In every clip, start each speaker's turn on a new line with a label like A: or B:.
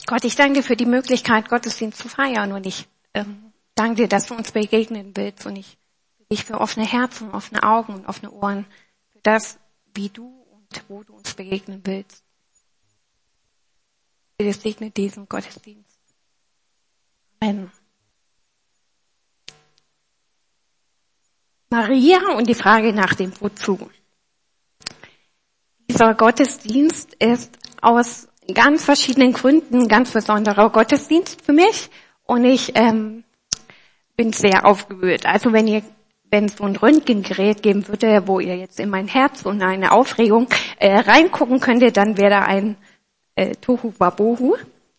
A: Gott, ich danke dir für die Möglichkeit, Gottesdienst zu feiern. Und ich danke dir, dass du uns begegnen willst. Und ich bitte dich für offene Herzen, offene Augen und offene Ohren. Für das, wie du und wo du uns begegnen willst. Bitte segne diesen Gottesdienst. Amen. Maria und die Frage nach dem Wozu. Dieser Gottesdienst ist aus ganz verschiedenen Gründen ein ganz besonderer Gottesdienst für mich. Und ich bin sehr aufgewühlt. Also wenn es so ein Röntgengerät geben würde, wo ihr jetzt in mein Herz und eine Aufregung reingucken könntet, dann wäre da ein Tohu Wabohu.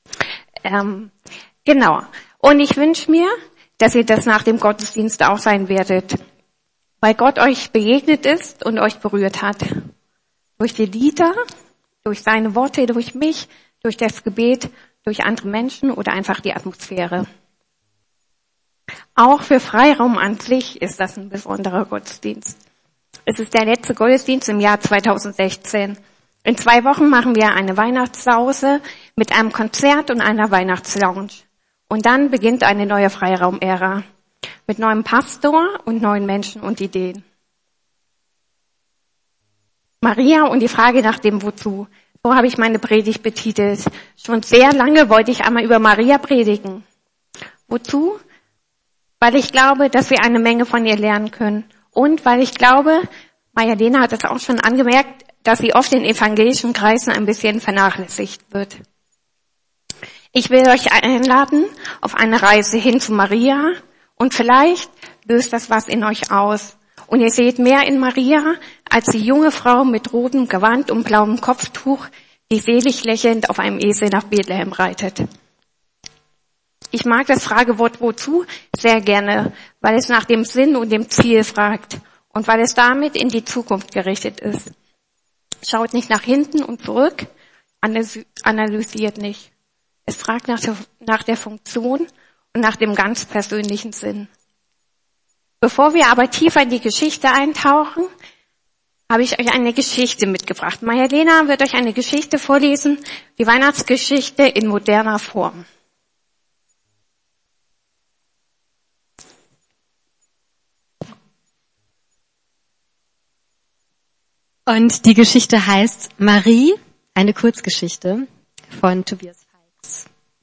A: Genau. Und ich wünsche mir, dass ihr das nach dem Gottesdienst auch sein werdet, weil Gott euch begegnet ist und euch berührt hat. Durch die Lieder, durch seine Worte, durch mich, durch das Gebet, durch andere Menschen oder einfach die Atmosphäre. Auch für Freiraum an sich ist das ein besonderer Gottesdienst. Es ist der letzte Gottesdienst im Jahr 2016. In 2 Wochen machen wir eine Weihnachtssause mit einem Konzert und einer Weihnachtslounge. Und dann beginnt eine neue Freiraum-Ära mit neuem Pastor und neuen Menschen und Ideen. Maria und die Frage nach dem Wozu. So habe ich meine Predigt betitelt. Schon sehr lange wollte ich einmal über Maria predigen. Wozu? Weil ich glaube, dass wir eine Menge von ihr lernen können. Und weil ich glaube, Maja-Lena hat es auch schon angemerkt, dass sie oft in evangelischen Kreisen ein bisschen vernachlässigt wird. Ich will euch einladen auf eine Reise hin zu Maria und vielleicht löst das was in euch aus. Und ihr seht mehr in Maria als die junge Frau mit rotem Gewand und blauem Kopftuch, die selig lächelnd auf einem Esel nach Bethlehem reitet. Ich mag das Fragewort wozu sehr gerne, weil es nach dem Sinn und dem Ziel fragt und weil es damit in die Zukunft gerichtet ist. Schaut nicht nach hinten und zurück, analysiert nicht. Es fragt nach der Funktion und nach dem ganz persönlichen Sinn. Bevor wir aber tiefer in die Geschichte eintauchen, habe ich euch eine Geschichte mitgebracht. Maja-Lena wird euch eine Geschichte vorlesen, die Weihnachtsgeschichte in moderner Form.
B: Und die Geschichte heißt Marie, eine Kurzgeschichte von Tobias Veix.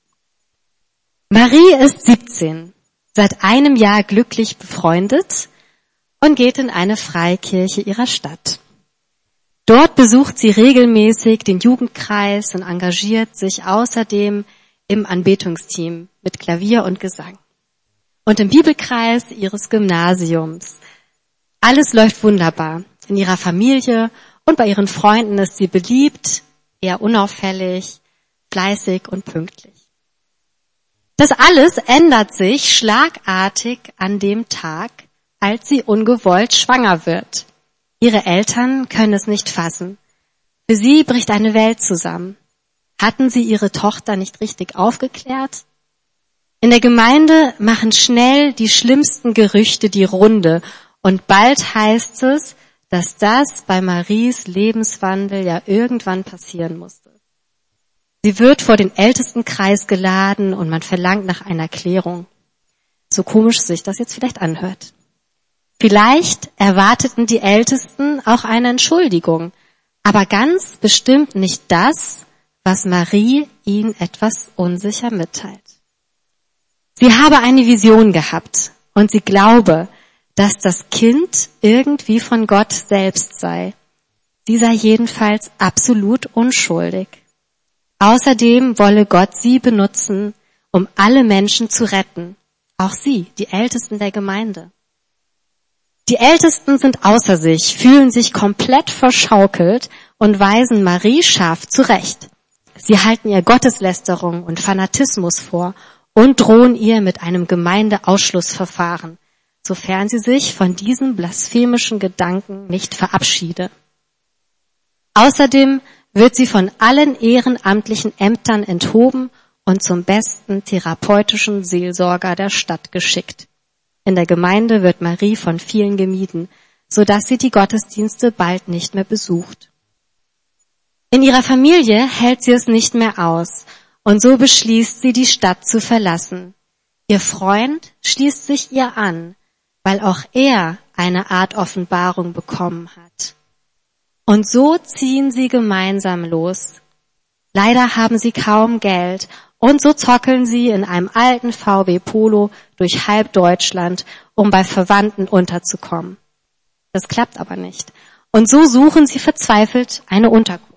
B: Marie ist 17, seit einem Jahr glücklich befreundet und geht in eine Freikirche ihrer Stadt. Dort besucht sie regelmäßig den Jugendkreis und engagiert sich außerdem im Anbetungsteam mit Klavier und Gesang. Und im Bibelkreis ihres Gymnasiums. Alles läuft wunderbar. In ihrer Familie und bei ihren Freunden ist sie beliebt, eher unauffällig, fleißig und pünktlich. Das alles ändert sich schlagartig an dem Tag, als sie ungewollt schwanger wird. Ihre Eltern können es nicht fassen. Für sie bricht eine Welt zusammen. Hatten sie ihre Tochter nicht richtig aufgeklärt? In der Gemeinde machen schnell die schlimmsten Gerüchte die Runde und bald heißt es, dass das bei Maries Lebenswandel ja irgendwann passieren musste. Sie wird vor den Ältestenkreis geladen und man verlangt nach einer Klärung. So komisch sich das jetzt vielleicht anhört. Vielleicht erwarteten die Ältesten auch eine Entschuldigung, aber ganz bestimmt nicht das, was Marie ihnen etwas unsicher mitteilt. Sie habe eine Vision gehabt und sie glaube, dass das Kind irgendwie von Gott selbst sei. Sie sei jedenfalls absolut unschuldig. Außerdem wolle Gott sie benutzen, um alle Menschen zu retten. Auch sie, die Ältesten der Gemeinde. Die Ältesten sind außer sich, fühlen sich komplett verschaukelt und weisen Marie scharf zurecht. Sie halten ihr Gotteslästerung und Fanatismus vor und drohen ihr mit einem Gemeindeausschlussverfahren, sofern sie sich von diesem blasphemischen Gedanken nicht verabschiede. Außerdem wird sie von allen ehrenamtlichen Ämtern enthoben und zum besten therapeutischen Seelsorger der Stadt geschickt. In der Gemeinde wird Marie von vielen gemieden, sodass sie die Gottesdienste bald nicht mehr besucht. In ihrer Familie hält sie es nicht mehr aus Und so beschließt sie, die Stadt zu verlassen. Ihr Freund schließt sich ihr an, weil auch er eine Art Offenbarung bekommen hat. Und so ziehen sie gemeinsam los. Leider haben sie kaum Geld und so zockeln sie in einem alten VW Polo durch halb Deutschland, um bei Verwandten unterzukommen. Das klappt aber nicht. Und so suchen sie verzweifelt eine Unterkunft.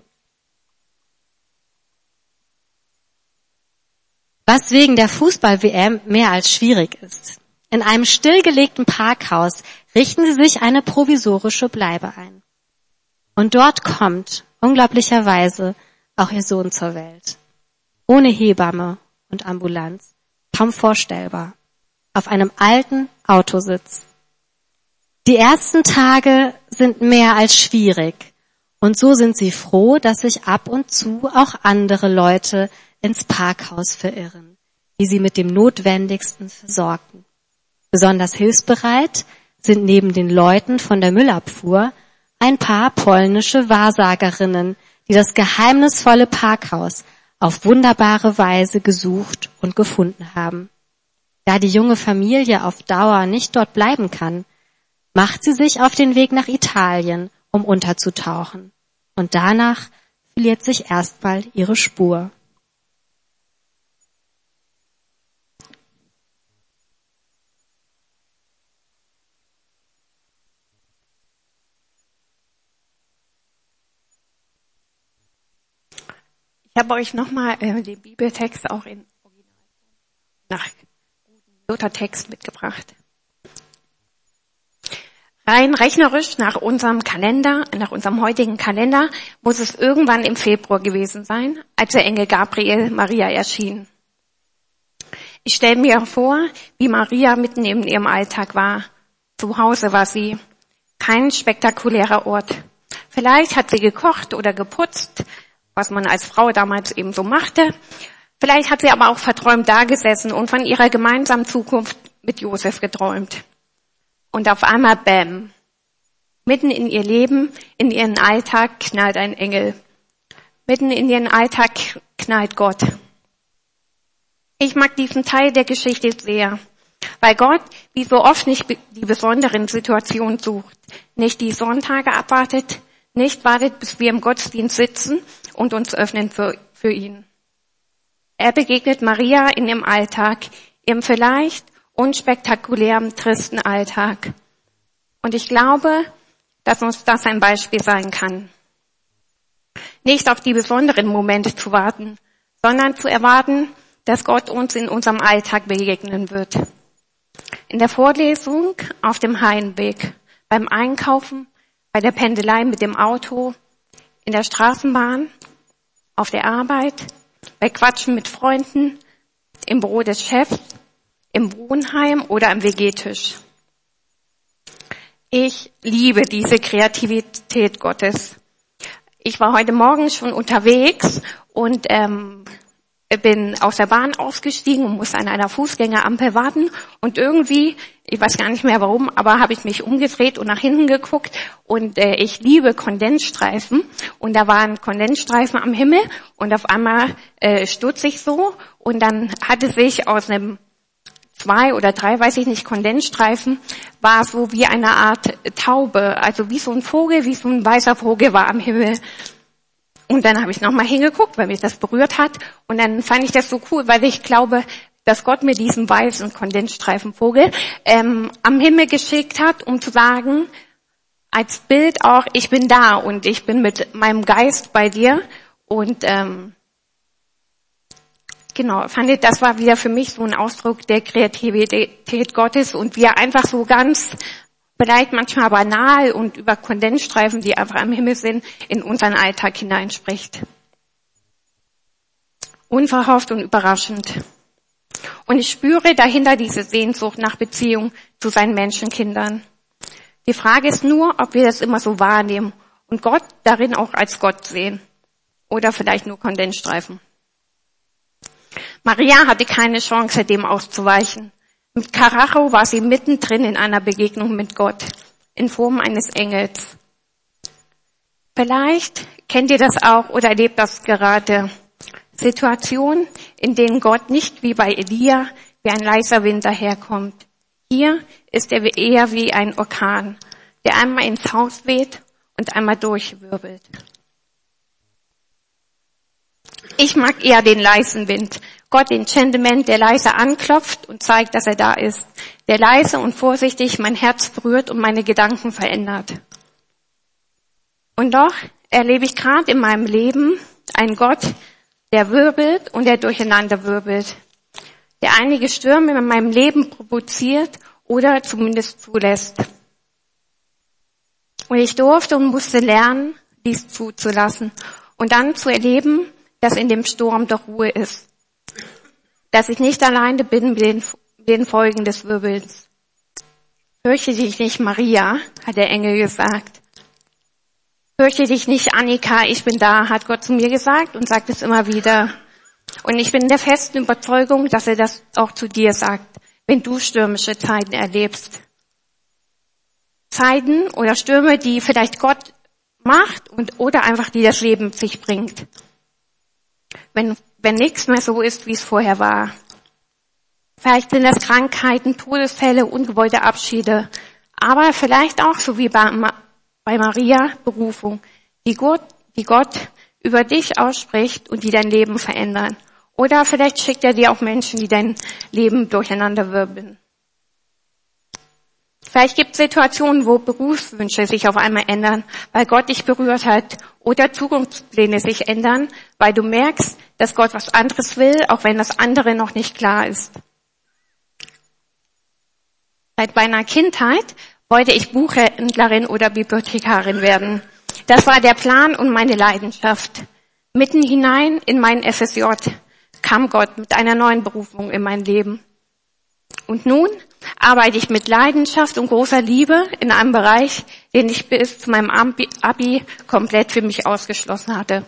B: Was wegen der Fußball-WM mehr als schwierig ist. In einem stillgelegten Parkhaus richten sie sich eine provisorische Bleibe ein. Und dort kommt, unglaublicherweise, auch ihr Sohn zur Welt. Ohne Hebamme und Ambulanz. Kaum vorstellbar. Auf einem alten Autositz. Die ersten Tage sind mehr als schwierig. Und so sind sie froh, dass sich ab und zu auch andere Leute ins Parkhaus verirren, die sie mit dem Notwendigsten versorgen. Besonders hilfsbereit sind neben den Leuten von der Müllabfuhr ein paar polnische Wahrsagerinnen, die das geheimnisvolle Parkhaus auf wunderbare Weise gesucht und gefunden haben. Da die junge Familie auf Dauer nicht dort bleiben kann, macht sie sich auf den Weg nach Italien, um unterzutauchen. Und danach verliert sich erstmal ihre Spur.
A: Ich habe euch nochmal den Bibeltext auch in Original nach Luthertext mitgebracht. Rein rechnerisch nach unserem Kalender, nach unserem heutigen Kalender, muss es irgendwann im Februar gewesen sein, als der Engel Gabriel Maria erschien. Ich stelle mir vor, wie Maria mitten in ihrem Alltag war. Zu Hause war sie. Kein spektakulärer Ort. Vielleicht hat sie gekocht oder geputzt, was man als Frau damals eben so machte. Vielleicht hat sie aber auch verträumt dagesessen und von ihrer gemeinsamen Zukunft mit Josef geträumt. Und auf einmal, bäm, mitten in ihr Leben, in ihren Alltag knallt ein Engel. Mitten in ihren Alltag knallt Gott. Ich mag diesen Teil der Geschichte sehr, weil Gott, wie so oft, nicht die besonderen Situationen sucht, nicht die Sonntage abwartet, nicht wartet, bis wir im Gottesdienst sitzen und uns öffnen für ihn. Er begegnet Maria in ihrem Alltag, ihrem vielleicht unspektakulären, tristen Alltag. Und ich glaube, dass uns das ein Beispiel sein kann. Nicht auf die besonderen Momente zu warten, sondern zu erwarten, dass Gott uns in unserem Alltag begegnen wird. In der Vorlesung, auf dem Heimweg, beim Einkaufen, bei der Pendelei mit dem Auto, in der Straßenbahn, auf der Arbeit, bei Quatschen mit Freunden, im Büro des Chefs, im Wohnheim oder am WG-Tisch. Ich liebe diese Kreativität Gottes. Ich war heute Morgen schon unterwegs und bin aus der Bahn ausgestiegen und musste an einer Fußgängerampel warten. Und irgendwie, ich weiß gar nicht mehr warum, aber habe ich mich umgedreht und nach hinten geguckt. Und ich liebe Kondensstreifen. Und da waren Kondensstreifen am Himmel. Und auf einmal stutze ich so. Und dann hatte sich aus einem 2 oder 3, weiß ich nicht, Kondensstreifen, war so wie eine Art Taube. Also wie so ein Vogel, wie so ein weißer Vogel war am Himmel. Und dann habe ich nochmal hingeguckt, weil mich das berührt hat. Und dann fand ich das so cool, weil ich glaube, dass Gott mir diesen weißen Kondensstreifenvogel am Himmel geschickt hat, um zu sagen, als Bild auch, ich bin da und ich bin mit meinem Geist bei dir. Und genau, fand ich, das war wieder für mich so ein Ausdruck der Kreativität Gottes und wie er einfach so ganz, vielleicht manchmal banal und über Kondensstreifen, die einfach am Himmel sind, in unseren Alltag hineinspricht. Unverhofft und überraschend. Und ich spüre dahinter diese Sehnsucht nach Beziehung zu seinen Menschenkindern. Die Frage ist nur, ob wir das immer so wahrnehmen und Gott darin auch als Gott sehen. Oder vielleicht nur Kondensstreifen. Maria hatte keine Chance, dem auszuweichen. Mit Karacho war sie mittendrin in einer Begegnung mit Gott, in Form eines Engels. Vielleicht kennt ihr das auch oder erlebt das gerade. Situationen, in denen Gott nicht wie bei Elia wie ein leiser Wind daherkommt. Hier ist er eher wie ein Orkan, der einmal ins Haus weht und einmal durchwirbelt. Ich mag eher den leisen Wind. Gott, den Gentleman, der leise anklopft und zeigt, dass er da ist. Der leise und vorsichtig mein Herz berührt und meine Gedanken verändert. Und doch erlebe ich gerade in meinem Leben einen Gott, der wirbelt und der durcheinander wirbelt. Der einige Stürme in meinem Leben provoziert oder zumindest zulässt. Und ich durfte und musste lernen, dies zuzulassen und dann zu erleben, dass in dem Sturm doch Ruhe ist. Dass ich nicht alleine bin mit den Folgen des Wirbels. Fürchte dich nicht, Maria, hat der Engel gesagt. Fürchte dich nicht, Annika, ich bin da, hat Gott zu mir gesagt und sagt es immer wieder. Und ich bin der festen Überzeugung, dass er das auch zu dir sagt, wenn du stürmische Zeiten erlebst. Zeiten oder Stürme, die vielleicht Gott macht oder einfach die das Leben mit sich bringt. Wenn nichts mehr so ist, wie es vorher war. Vielleicht sind das Krankheiten, Todesfälle, ungewollte Abschiede, aber vielleicht auch, so wie bei Maria, Berufung, die Gott über dich ausspricht und die dein Leben verändern. Oder vielleicht schickt er dir auch Menschen, die dein Leben durcheinander wirbeln. Vielleicht gibt es Situationen, wo Berufswünsche sich auf einmal ändern, weil Gott dich berührt hat, oder Zukunftspläne sich ändern, weil du merkst, dass Gott was anderes will, auch wenn das andere noch nicht klar ist. Seit meiner Kindheit wollte ich Buchhändlerin oder Bibliothekarin werden. Das war der Plan und meine Leidenschaft. Mitten hinein in mein FSJ kam Gott mit einer neuen Berufung in mein Leben. Und nun arbeite ich mit Leidenschaft und großer Liebe in einem Bereich, den ich bis zu meinem Abi komplett für mich ausgeschlossen hatte.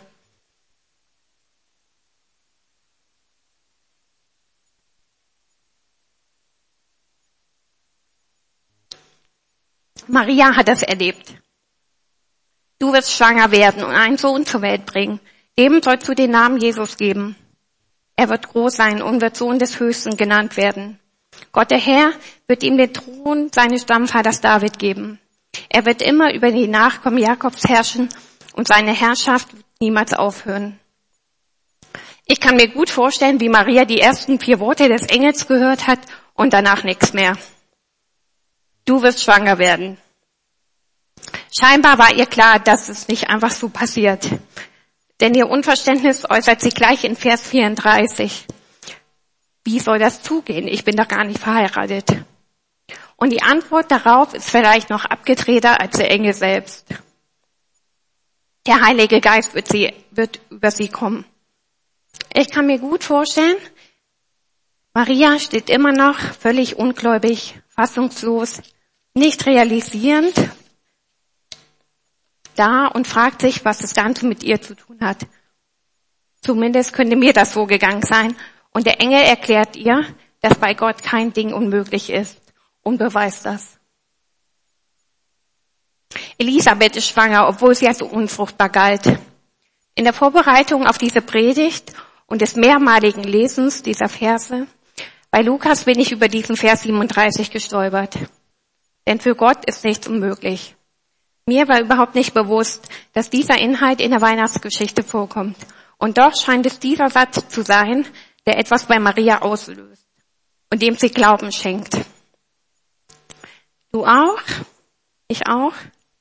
A: Maria hat das erlebt. Du wirst schwanger werden und einen Sohn zur Welt bringen. Dem sollst du den Namen Jesus geben. Er wird groß sein und wird Sohn des Höchsten genannt werden. Gott der Herr wird ihm den Thron seines Stammvaters David geben. Er wird immer über die Nachkommen Jakobs herrschen und seine Herrschaft wird niemals aufhören. Ich kann mir gut vorstellen, wie Maria die ersten 4 Worte des Engels gehört hat und danach nichts mehr. Du wirst schwanger werden. Scheinbar war ihr klar, dass es nicht einfach so passiert. Denn ihr Unverständnis äußert sich gleich in Vers 34. Wie soll das zugehen? Ich bin doch gar nicht verheiratet. Und die Antwort darauf ist vielleicht noch abgedrehter als der Engel selbst. Der Heilige Geist wird über sie kommen. Ich kann mir gut vorstellen, Maria steht immer noch völlig ungläubig, fassungslos, nicht realisierend da und fragt sich, was das Ganze mit ihr zu tun hat. Zumindest könnte mir das so gegangen sein. Und der Engel erklärt ihr, dass bei Gott kein Ding unmöglich ist und beweist das. Elisabeth ist schwanger, obwohl sie als unfruchtbar galt. In der Vorbereitung auf diese Predigt und des mehrmaligen Lesens dieser Verse bei Lukas bin ich über diesen Vers 37 gestolpert. Denn für Gott ist nichts unmöglich. Mir war überhaupt nicht bewusst, dass dieser Inhalt in der Weihnachtsgeschichte vorkommt. Und doch scheint es dieser Satz zu sein, der etwas bei Maria auslöst und dem sie Glauben schenkt. Du auch? Ich auch?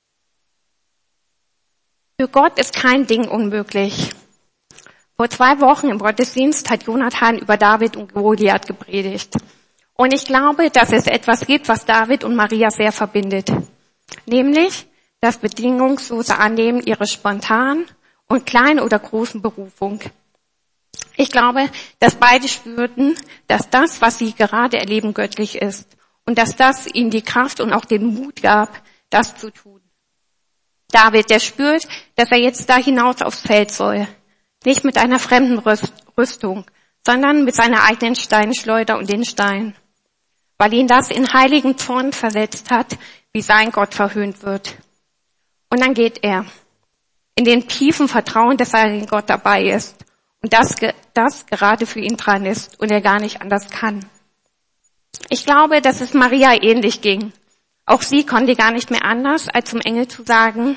A: Für Gott ist kein Ding unmöglich. Vor 2 Wochen im Gottesdienst hat Jonathan über David und Goliath gepredigt. Und ich glaube, dass es etwas gibt, was David und Maria sehr verbindet. Nämlich das bedingungslose Annehmen ihrer spontanen und kleinen oder großen Berufung. Ich glaube, dass beide spürten, dass das, was sie gerade erleben, göttlich ist. Und dass das ihnen die Kraft und auch den Mut gab, das zu tun. David, der spürt, dass er jetzt da hinaus aufs Feld soll. Nicht mit einer fremden Rüstung, sondern mit seiner eigenen Steinschleuder und den Stein. Weil ihn das in heiligen Zorn versetzt hat, wie sein Gott verhöhnt wird. Und dann geht er in den tiefen Vertrauen, dass sein Gott dabei ist und das gerade für ihn dran ist und er gar nicht anders kann. Ich glaube, dass es Maria ähnlich ging. Auch sie konnte gar nicht mehr anders, als zum Engel zu sagen,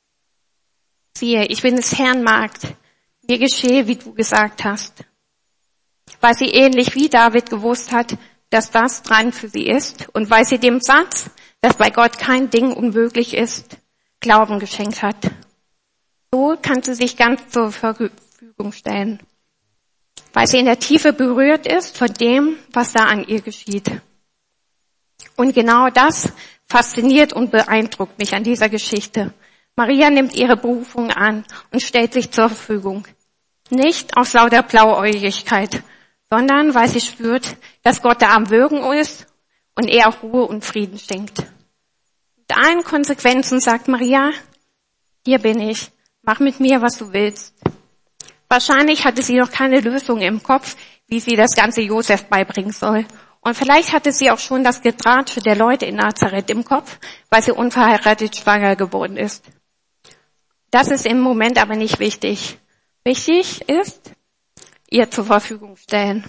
A: siehe, ich bin des Herrn Magd, mir geschehe, wie du gesagt hast. Weil sie ähnlich wie David gewusst hat, dass das dran für sie ist und weil sie dem Satz, dass bei Gott kein Ding unmöglich ist, Glauben geschenkt hat. So kann sie sich ganz zur Verfügung stellen, weil sie in der Tiefe berührt ist von dem, was da an ihr geschieht. Und genau das fasziniert und beeindruckt mich an dieser Geschichte. Maria nimmt ihre Berufung an und stellt sich zur Verfügung. Nicht aus lauter Blauäugigkeit, sondern weil sie spürt, dass Gott da am Wirken ist und er auch Ruhe und Frieden schenkt. Mit allen Konsequenzen sagt Maria, hier bin ich, mach mit mir, was du willst. Wahrscheinlich hatte sie noch keine Lösung im Kopf, wie sie das Ganze Josef beibringen soll. Und vielleicht hatte sie auch schon das Getratsche der Leute in Nazareth im Kopf, weil sie unverheiratet schwanger geworden ist. Das ist im Moment aber nicht wichtig. Wichtig ist, ihr zur Verfügung stellen.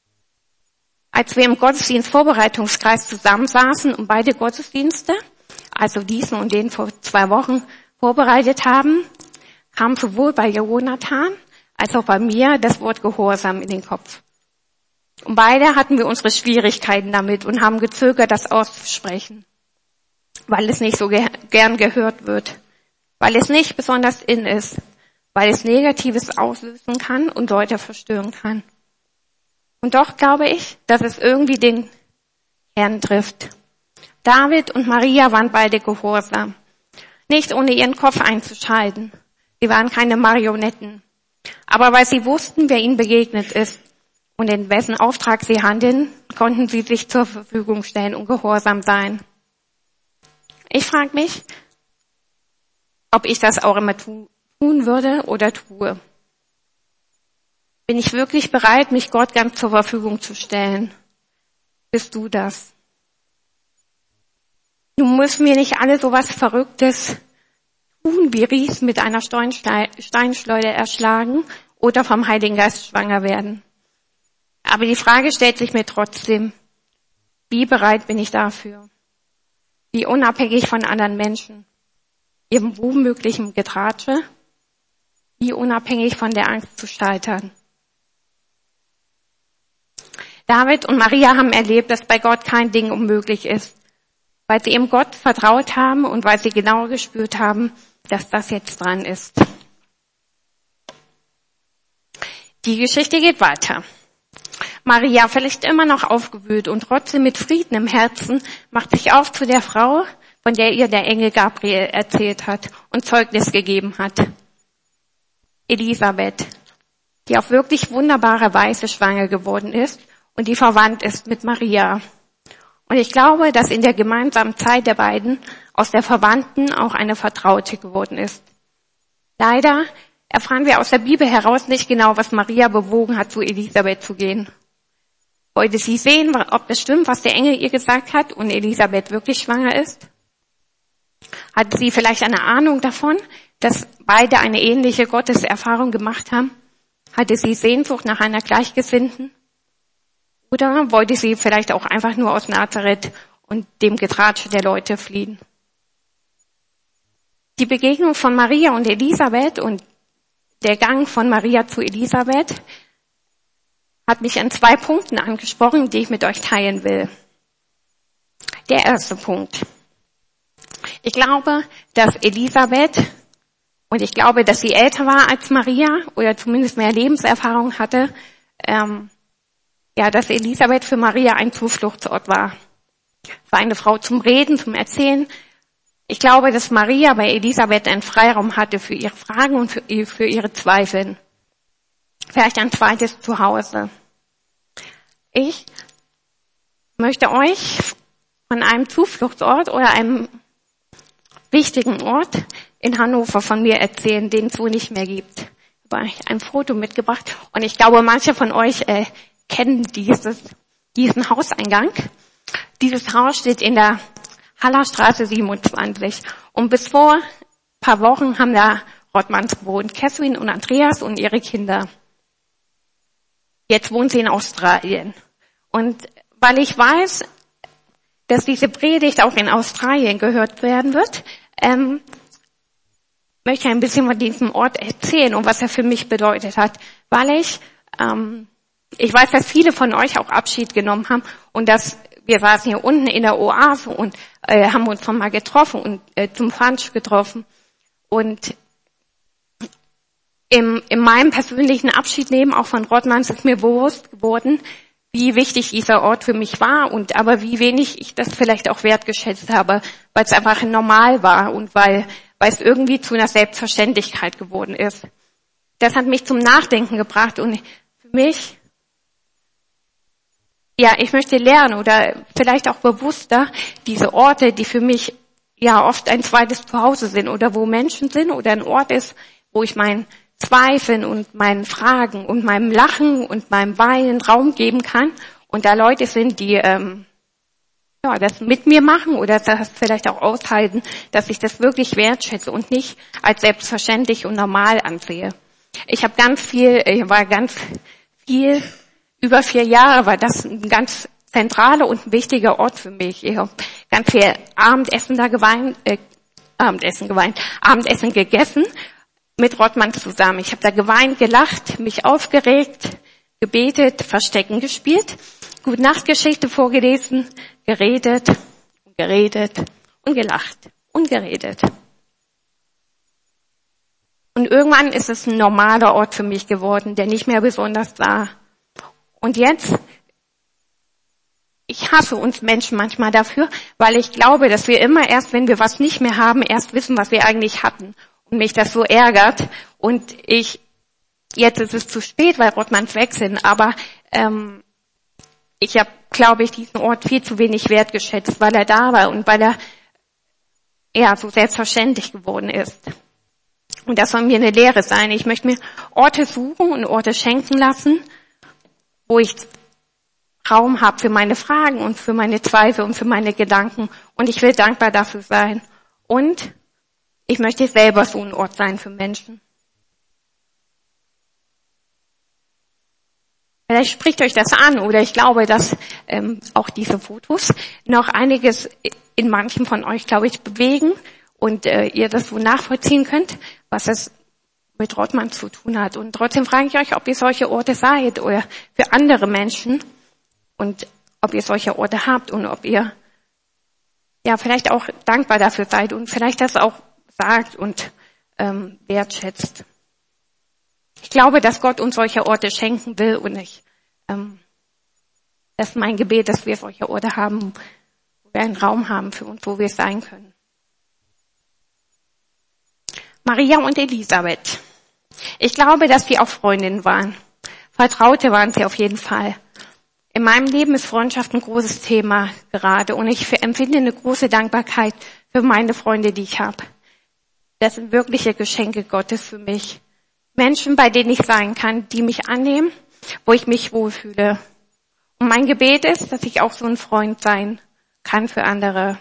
A: Als wir im Gottesdienstvorbereitungskreis zusammensaßen und beide Gottesdienste, also diesen und den vor 2 Wochen, vorbereitet haben, kam sowohl bei Jonathan als auch bei mir das Wort Gehorsam in den Kopf. Und beide hatten wir unsere Schwierigkeiten damit und haben gezögert, das auszusprechen, weil es nicht so gern gehört wird, weil es nicht besonders in ist, weil es Negatives auslösen kann und Leute verstören kann. Und doch glaube ich, dass es irgendwie den Herrn trifft. David und Maria waren beide gehorsam, nicht ohne ihren Kopf einzuschalten. Sie waren keine Marionetten, aber weil sie wussten, wer ihnen begegnet ist und in wessen Auftrag sie handeln, konnten sie sich zur Verfügung stellen und gehorsam sein. Ich frage mich, ob ich das auch immer tun würde oder tue. Bin ich wirklich bereit, mich Gott ganz zur Verfügung zu stellen? Bist du das? Nun müssen wir nicht alle sowas Verrücktes tun, wie Ries mit einer Steinschleuder erschlagen oder vom Heiligen Geist schwanger werden. Aber die Frage stellt sich mir trotzdem, wie bereit bin ich dafür? Wie unabhängig von anderen Menschen, ihrem womöglichen Getratsche, wie unabhängig von der Angst zu scheitern. David und Maria haben erlebt, dass bei Gott kein Ding unmöglich ist, weil sie ihm Gott vertraut haben und weil sie genau gespürt haben, dass das jetzt dran ist. Die Geschichte geht weiter. Maria, vielleicht immer noch aufgewühlt und trotzdem mit Frieden im Herzen, macht sich auf zu der Frau, von der ihr der Engel Gabriel erzählt hat und Zeugnis gegeben hat. Elisabeth, die auf wirklich wunderbare Weise schwanger geworden ist und die verwandt ist mit Maria. Und ich glaube, dass in der gemeinsamen Zeit der beiden aus der Verwandten auch eine Vertraute geworden ist. Leider erfahren wir aus der Bibel heraus nicht genau, was Maria bewogen hat, zu Elisabeth zu gehen. Wollte sie sehen, ob es stimmt, was der Engel ihr gesagt hat und Elisabeth wirklich schwanger ist? Hatte sie vielleicht eine Ahnung davon, dass beide eine ähnliche Gotteserfahrung gemacht haben? Hatte sie Sehnsucht nach einer Gleichgesinnten? Oder wollte sie vielleicht auch einfach nur aus Nazareth und dem Getratsche der Leute fliehen? Die Begegnung von Maria und Elisabeth und der Gang von Maria zu Elisabeth hat mich an 2 Punkten angesprochen, die ich mit euch teilen will. Der erste Punkt. Ich glaube, dass Elisabeth, und ich glaube, dass sie älter war als Maria oder zumindest mehr Lebenserfahrung hatte, dass Elisabeth für Maria ein Zufluchtsort war. War eine Frau zum Reden, zum Erzählen. Ich glaube, dass Maria bei Elisabeth einen Freiraum hatte für ihre Fragen und für ihre Zweifel. Vielleicht ein zweites Zuhause. Ich möchte euch von einem Zufluchtsort oder einem wichtigen Ort in Hannover von mir erzählen, den es so nicht mehr gibt. Ich habe euch ein Foto mitgebracht und ich glaube, manche von euch kennen diesen Hauseingang. Dieses Haus steht in der Hallerstraße 27 und bis vor ein paar Wochen haben da Rottmanns gewohnt, Catherine und Andreas und ihre Kinder. Jetzt wohnt sie in Australien. Und weil ich weiß, dass diese Predigt auch in Australien gehört werden wird, möchte ich ein bisschen von diesem Ort erzählen und was er für mich bedeutet hat. Weil ich weiß, dass viele von euch auch Abschied genommen haben und dass wir saßen hier unten in der Oase und haben uns schon mal getroffen und zum Funch getroffen. Und in meinem persönlichen Abschiednehmen auch von Rottmanns ist mir bewusst geworden, wie wichtig dieser Ort für mich war und aber wie wenig ich das vielleicht auch wertgeschätzt habe, weil es einfach normal war und weil es irgendwie zu einer Selbstverständlichkeit geworden ist. Das hat mich zum Nachdenken gebracht und für mich, ja, ich möchte lernen oder vielleicht auch bewusster diese Orte, die für mich ja oft ein zweites Zuhause sind oder wo Menschen sind oder ein Ort ist, wo ich meinen Zweifeln und meinen Fragen und meinem Lachen und meinem Weinen Raum geben kann und da Leute sind, die das mit mir machen oder das vielleicht auch aushalten, dass ich das wirklich wertschätze und nicht als selbstverständlich und normal ansehe. Ich war ganz viel, über 4 Jahre war das ein ganz zentraler und ein wichtiger Ort für mich. Ich habe ganz viel Abendessen gegessen mit Rottmann zusammen. Ich habe da geweint, gelacht, mich aufgeregt, gebetet, Verstecken gespielt, Gute-Nacht-Geschichte vorgelesen, geredet und gelacht und geredet. Und irgendwann ist es ein normaler Ort für mich geworden, der nicht mehr besonders war. Und jetzt, ich hasse uns Menschen manchmal dafür, weil ich glaube, dass wir immer erst, wenn wir was nicht mehr haben, erst wissen, was wir eigentlich hatten. Und mich das so ärgert. Und jetzt ist es zu spät, weil Rottmanns weg sind, aber ich habe, glaube ich, diesen Ort viel zu wenig wertgeschätzt, weil er da war und weil er so selbstverständlich geworden ist. Und das soll mir eine Lehre sein. Ich möchte mir Orte suchen und Orte schenken lassen, wo ich Raum habe für meine Fragen und für meine Zweifel und für meine Gedanken. Und ich will dankbar dafür sein. Und ich möchte selber so ein Ort sein für Menschen. Vielleicht spricht euch das an oder ich glaube, dass auch diese Fotos noch einiges in manchen von euch, glaube ich, bewegen und ihr das so nachvollziehen könnt, was es mit Rottmann zu tun hat. Und trotzdem frage ich euch, ob ihr solche Orte seid oder für andere Menschen und ob ihr solche Orte habt und ob ihr ja vielleicht auch dankbar dafür seid und vielleicht das auch sagt und wertschätzt. Ich glaube, dass Gott uns solche Orte schenken will und das ist mein Gebet, dass wir solche Orte haben, wo wir einen Raum haben für uns, wo wir sein können. Maria und Elisabeth. Ich glaube, dass sie auch Freundinnen waren. Vertraute waren sie auf jeden Fall. In meinem Leben ist Freundschaft ein großes Thema gerade und ich empfinde eine große Dankbarkeit für meine Freunde, die ich habe. Das sind wirkliche Geschenke Gottes für mich. Menschen, bei denen ich sein kann, die mich annehmen, wo ich mich wohlfühle. Und mein Gebet ist, dass ich auch so ein Freund sein kann für andere.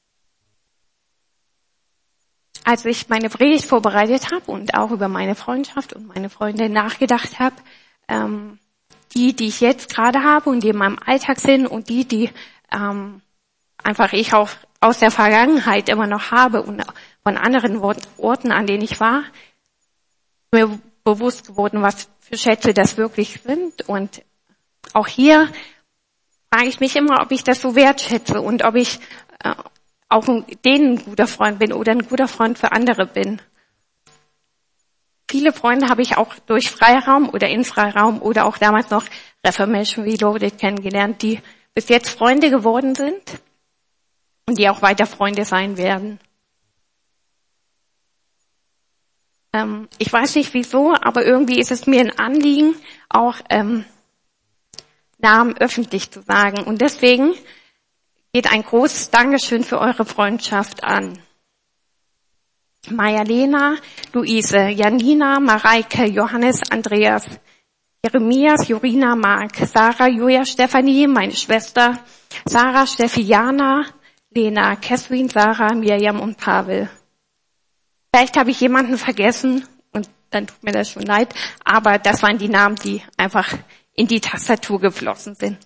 A: Als ich meine Predigt vorbereitet habe und auch über meine Freundschaft und meine Freunde nachgedacht habe, die ich jetzt gerade habe und die in meinem Alltag sind und die einfach ich auch aus der Vergangenheit immer noch habe und von anderen Orten, an denen ich war, mir bewusst geworden, was für Schätze das wirklich sind. Und auch hier frage ich mich immer, ob ich das so wertschätze und ob ich auch denen ein guter Freund bin oder ein guter Freund für andere bin. Viele Freunde habe ich auch durch Freiraum oder in Freiraum oder auch damals noch Reformation Reloaded kennengelernt, die bis jetzt Freunde geworden sind und die auch weiter Freunde sein werden. Ich weiß nicht wieso, aber irgendwie ist es mir ein Anliegen, auch Namen öffentlich zu sagen. Und deswegen geht ein großes Dankeschön für eure Freundschaft an Maja-Lena, Luise, Janina, Mareike, Johannes, Andreas, Jeremias, Jorina, Mark, Sarah, Julia, Stefanie, meine Schwester, Sarah, Steffi, Jana, Lena, Catherine, Sarah, Mirjam und Pavel. Vielleicht habe ich jemanden vergessen und dann tut mir das schon leid, aber das waren die Namen, die einfach in die Tastatur geflossen sind.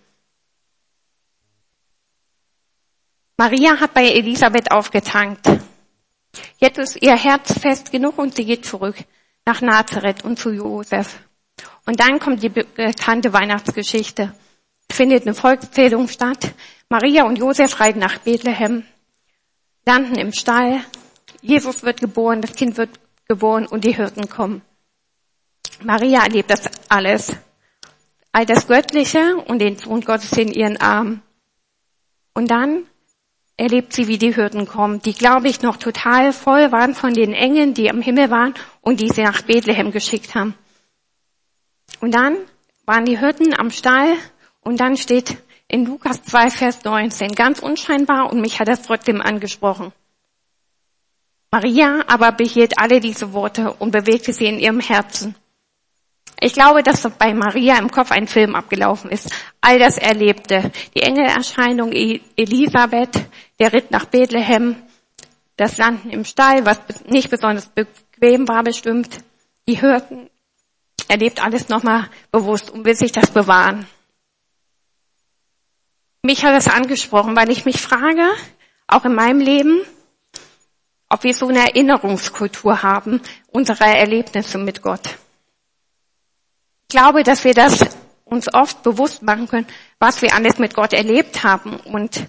A: Maria hat bei Elisabeth aufgetankt. Jetzt ist ihr Herz fest genug und sie geht zurück nach Nazareth und zu Josef. Und dann kommt die bekannte Weihnachtsgeschichte. Es findet eine Volkszählung statt. Maria und Josef reiten nach Bethlehem, landen im Stall. Jesus wird geboren, das Kind wird geboren und die Hirten kommen. Maria erlebt das alles. All das Göttliche und den Sohn Gottes in ihren Armen. Und dann erlebt sie, wie die Hirten kommen, die, glaube ich, noch total voll waren von den Engeln, die am Himmel waren und die sie nach Bethlehem geschickt haben. Und dann waren die Hirten am Stall und dann steht in Lukas 2, Vers 19, ganz unscheinbar und mich hat das trotzdem angesprochen. Maria aber behielt alle diese Worte und bewegte sie in ihrem Herzen. Ich glaube, dass bei Maria im Kopf ein Film abgelaufen ist. All das Erlebte. Die Engelerscheinung Elisabeth, der Ritt nach Bethlehem, das Landen im Stall, was nicht besonders bequem war bestimmt. Die Hirten, erlebt alles nochmal bewusst und will sich das bewahren. Mich hat das angesprochen, weil ich mich frage, auch in meinem Leben, ob wir so eine Erinnerungskultur haben, unserer Erlebnisse mit Gott. Ich glaube, dass wir das uns oft bewusst machen können, was wir alles mit Gott erlebt haben. Und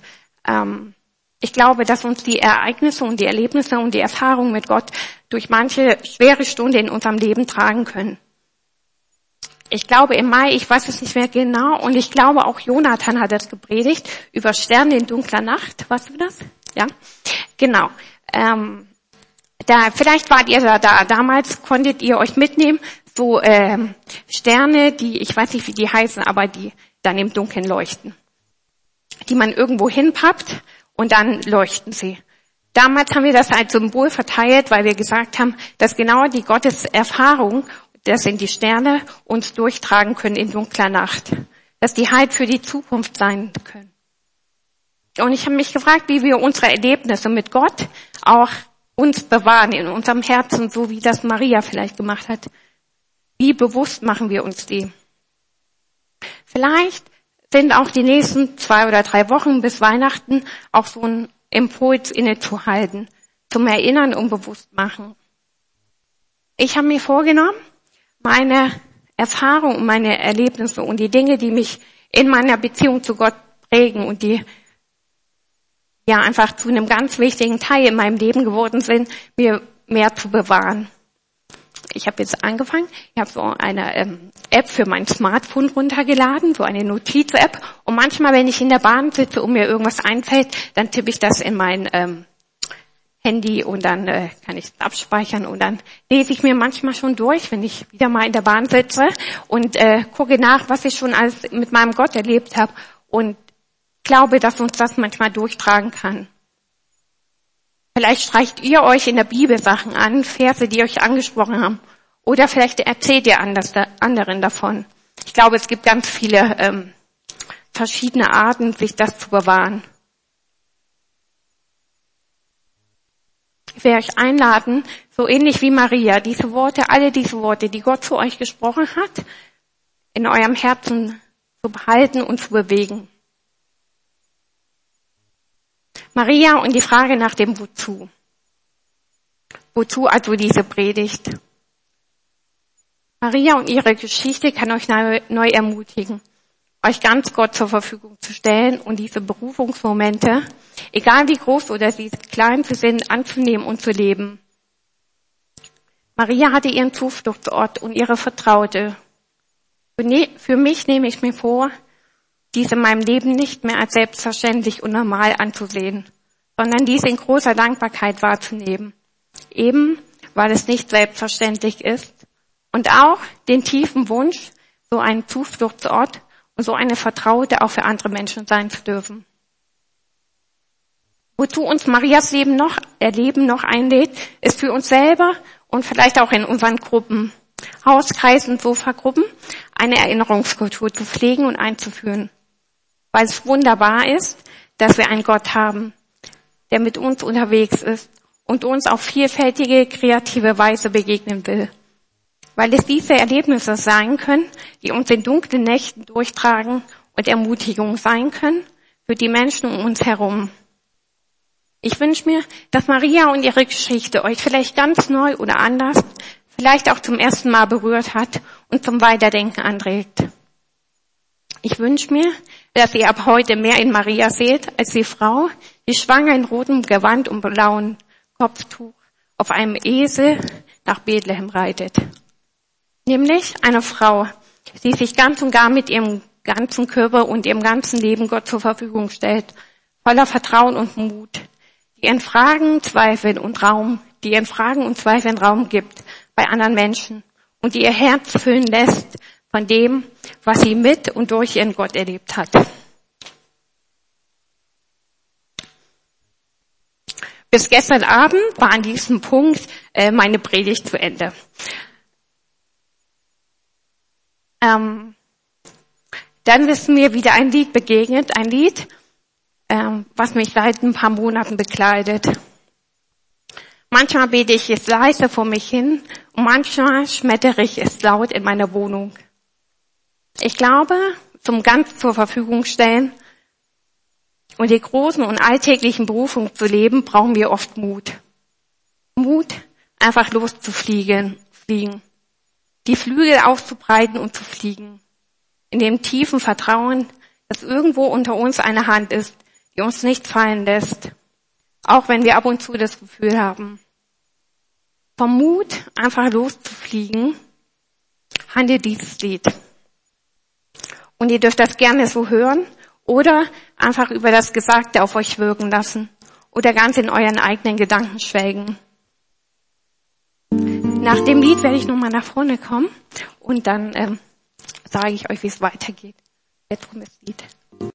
A: ich glaube, dass uns die Ereignisse und die Erlebnisse und die Erfahrungen mit Gott durch manche schwere Stunde in unserem Leben tragen können. Ich glaube im Mai, ich weiß es nicht mehr genau, und ich glaube auch Jonathan hat das gepredigt, über Sterne in dunkler Nacht. Weißt du das? Ja, genau. Vielleicht wart ihr da. Damals konntet ihr euch mitnehmen, so Sterne, die, ich weiß nicht, wie die heißen, aber die dann im Dunkeln leuchten. Die man irgendwo hinpappt und dann leuchten sie. Damals haben wir das als Symbol verteilt, weil wir gesagt haben, dass genau die Gotteserfahrung, das sind die Sterne, uns durchtragen können in dunkler Nacht. Dass die Halt für die Zukunft sein können. Und ich habe mich gefragt, wie wir unsere Erlebnisse mit Gott auch uns bewahren in unserem Herzen, so wie das Maria vielleicht gemacht hat. Wie bewusst machen wir uns die? Vielleicht sind auch die nächsten 2 oder 3 Wochen bis Weihnachten auch so ein Impuls innezuhalten, zum Erinnern und Bewusstmachen. Ich habe mir vorgenommen, meine Erfahrungen und meine Erlebnisse und die Dinge, die mich in meiner Beziehung zu Gott prägen und die ja einfach zu einem ganz wichtigen Teil in meinem Leben geworden sind, mir mehr zu bewahren. Ich habe jetzt angefangen, ich habe so eine App für mein Smartphone runtergeladen, so eine Notiz-App. Und manchmal, wenn ich in der Bahn sitze und mir irgendwas einfällt, dann tippe ich das in mein Handy und dann kann ich es abspeichern. Und dann lese ich mir manchmal schon durch, wenn ich wieder mal in der Bahn sitze und gucke nach, was ich schon alles mit meinem Gott erlebt habe. Und glaube, dass uns das manchmal durchtragen kann. Vielleicht streicht ihr euch in der Bibel Sachen an, Verse, die euch angesprochen haben. Oder vielleicht erzählt ihr anderen davon. Ich glaube, es gibt ganz viele verschiedene Arten, sich das zu bewahren. Ich werde euch einladen, so ähnlich wie Maria, diese Worte, alle diese Worte, die Gott zu euch gesprochen hat, in eurem Herzen zu behalten und zu bewegen. Maria und die Frage nach dem Wozu. Wozu also diese Predigt? Maria und ihre Geschichte kann euch neu ermutigen, euch ganz Gott zur Verfügung zu stellen und diese Berufungsmomente, egal wie groß oder wie klein sie sind, anzunehmen und zu leben. Maria hatte ihren Zufluchtsort und ihre Vertraute. Für mich nehme ich mir vor, dies in meinem Leben nicht mehr als selbstverständlich und normal anzusehen, sondern dies in großer Dankbarkeit wahrzunehmen, eben weil es nicht selbstverständlich ist, und auch den tiefen Wunsch, so einen Zufluchtsort und so eine Vertraute auch für andere Menschen sein zu dürfen. Wozu uns Marias Erleben noch einlädt, ist für uns selber und vielleicht auch in unseren Gruppen, Hauskreisen, Sofagruppen, eine Erinnerungskultur zu pflegen und einzuführen. Weil es wunderbar ist, dass wir einen Gott haben, der mit uns unterwegs ist und uns auf vielfältige, kreative Weise begegnen will. weil es diese Erlebnisse sein können, die uns in dunklen Nächten durchtragen und Ermutigung sein können für die Menschen um uns herum. Ich wünsche mir, dass Maria und ihre Geschichte euch vielleicht ganz neu oder anders, vielleicht auch zum ersten Mal berührt hat und zum Weiterdenken anregt. Ich wünsche mir, dass ihr ab heute mehr in Maria seht als die Frau, die schwanger in rotem Gewand und blauem Kopftuch auf einem Esel nach Bethlehem reitet. Nämlich eine Frau, die sich ganz und gar mit ihrem ganzen Körper und ihrem ganzen Leben Gott zur Verfügung stellt, voller Vertrauen und Mut, die ihren Fragen, Zweifeln und Raum gibt bei anderen Menschen und die ihr Herz füllen lässt von dem, was sie mit und durch ihren Gott erlebt hat. Bis gestern Abend war an diesem Punkt meine Predigt zu Ende. Dann ist mir wieder ein Lied begegnet, ein Lied, was mich seit ein paar Monaten begleitet. Manchmal bete ich es leise vor mich hin und manchmal schmettere ich es laut in meiner Wohnung. Ich glaube, zum ganz zur Verfügung stellen und die großen und alltäglichen Berufungen zu leben, brauchen wir oft Mut. Mut, einfach loszufliegen, die Flügel aufzubreiten und zu fliegen. In dem tiefen Vertrauen, dass irgendwo unter uns eine Hand ist, die uns nicht fallen lässt. Auch wenn wir ab und zu das Gefühl haben. Vom Mut, einfach loszufliegen, handelt dieses Lied. Und ihr dürft das gerne so hören oder einfach über das Gesagte auf euch wirken lassen oder ganz in euren eigenen Gedanken schwelgen. Nach dem Lied werde ich nochmal nach vorne kommen und dann sage ich euch, wie es weitergeht. Jetzt kommt das Lied.